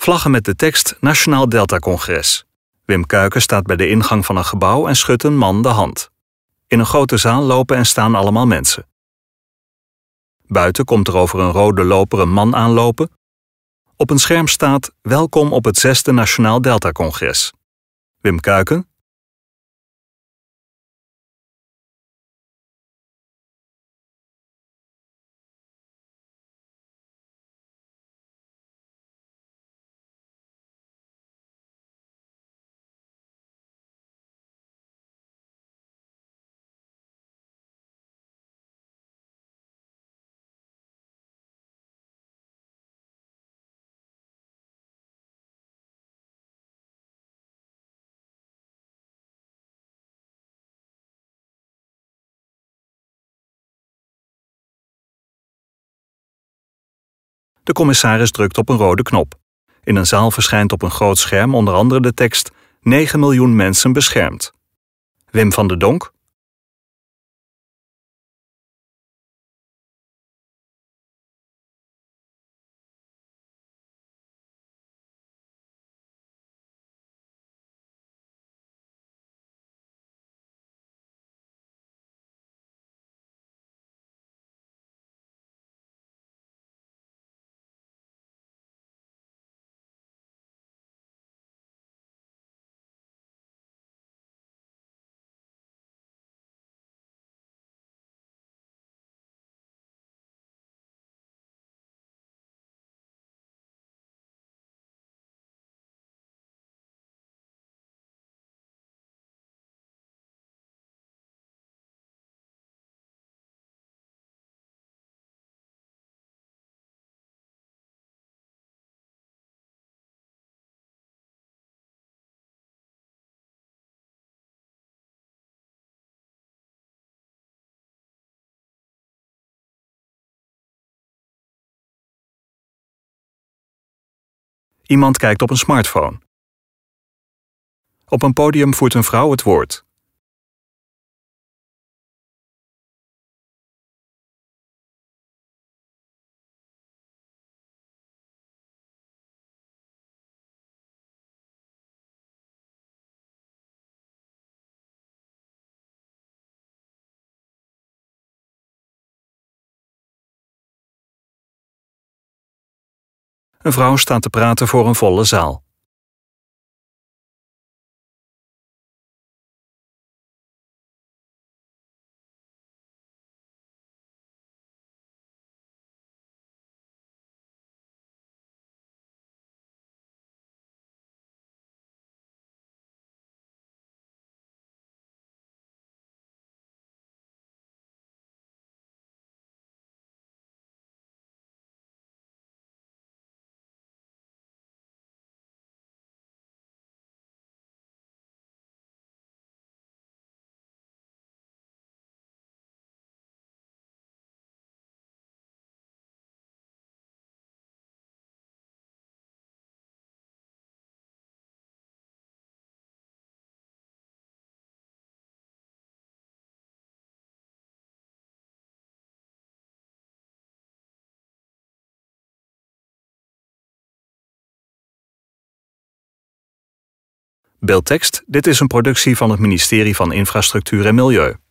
Vlaggen met de tekst Nationaal Delta-congres. Wim Kuiken staat bij de ingang van een gebouw en schudt een man de hand. In een grote zaal lopen en staan allemaal mensen. Buiten komt er over een rode loper een man aanlopen. Op een scherm staat Welkom op het 6e Nationaal Delta-congres. Wim Kuiken. De commissaris drukt op een rode knop. In een zaal verschijnt op een groot scherm onder andere de tekst 9 miljoen mensen beschermd. Wim van de Donk. Iemand kijkt op een smartphone. Op een podium voert een vrouw het woord. Een vrouw staat te praten voor een volle zaal. Beeldtekst: dit is een productie van het ministerie van Infrastructuur en Milieu.